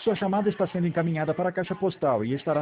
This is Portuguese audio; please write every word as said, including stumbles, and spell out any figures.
Sua chamada está sendo encaminhada para a caixa postal e estará